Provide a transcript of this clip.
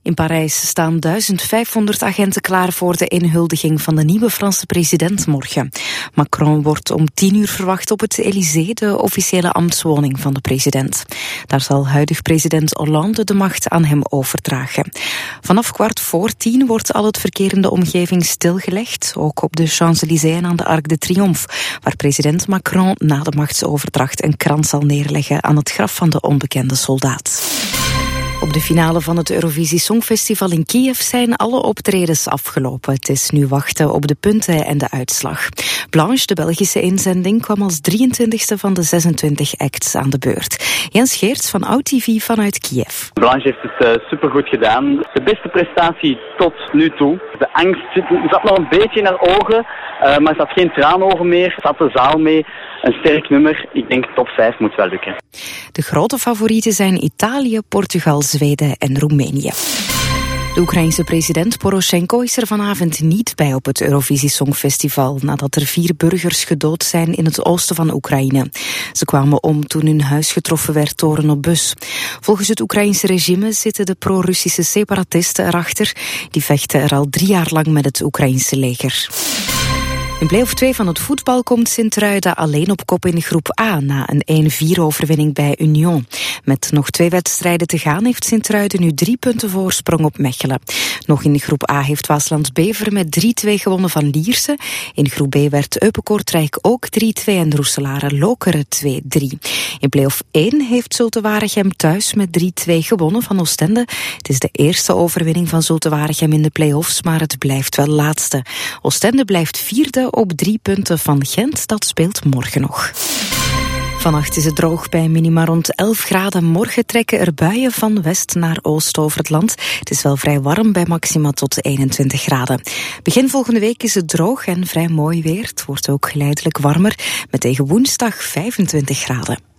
In Parijs staan 1500 agenten klaar voor de inhuldiging van de nieuwe Franse president morgen. Macron wordt om 10:00 verwacht op het Élysée, de officiële ambtswoning van de president. Daar zal huidig president Hollande de macht aan hem overdragen. Vanaf 9:15 wordt al het verkeer in de omgeving stilgelegd, ook op de Champs-Élysées en aan de Arc de Triomphe, waar president Macron na de machtsoverdracht een krans zal neerleggen aan het graf van de onbekende soldaat. Op de finale van het Eurovisie Songfestival in Kiev zijn alle optredens afgelopen. Het is nu wachten op de punten en de uitslag. Blanche, de Belgische inzending, kwam als 23e van de 26 acts aan de beurt. Jens Geerts van OUT-TV vanuit Kiev. Blanche heeft het supergoed gedaan. De beste prestatie tot nu toe. De angst zat nog een beetje in haar ogen, maar er zat geen traanogen meer. Zat de zaal mee. Een sterk nummer. Ik denk top 5 moet wel lukken. De grote favorieten zijn Italië, Portugal, Zweden en Roemenië. De Oekraïense president Poroshenko is er vanavond niet bij op het Eurovisie Songfestival, nadat er 4 burgers gedood zijn in het oosten van Oekraïne. Ze kwamen om toen hun huis getroffen werd door een bus. Volgens het Oekraïense regime zitten de pro-Russische separatisten erachter. Die vechten er al 3 jaar lang met het Oekraïense leger. In play-off 2 van het voetbal komt Sint-Truiden alleen op kop in groep A na een 1-4-overwinning bij Union. Met nog 2 wedstrijden te gaan heeft Sint-Truiden nu 3 punten voorsprong op Mechelen. Nog in groep A heeft Waasland-Bever met 3-2 gewonnen van Lierse. In groep B werd Eupen-Kortrijk ook 3-2 en Roeselare-Lokeren 2-3. In play-off 1 heeft Zulte Waregem thuis met 3-2 gewonnen van Oostende. Het is de eerste overwinning van Zulte Waregem in de play-offs, maar het blijft wel laatste. Oostende blijft 4e op 3 punten van Gent, dat speelt morgen nog. Vannacht is het droog bij minima rond 11 graden. Morgen trekken er buien van west naar oost over het land. Het is wel vrij warm bij maxima tot 21 graden. Begin volgende week is het droog en vrij mooi weer. Het wordt ook geleidelijk warmer, met tegen woensdag 25 graden.